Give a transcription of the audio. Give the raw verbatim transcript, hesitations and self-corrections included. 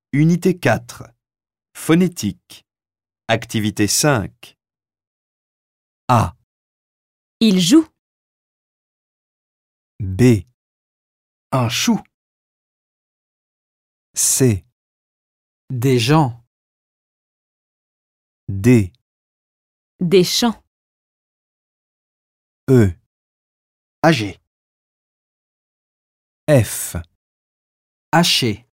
Unité quatre. Phonétique. Activité cinq. A. Il joue. B. Un chou. C. Des gens. D. Des champs. E. Âgé. F. Haché.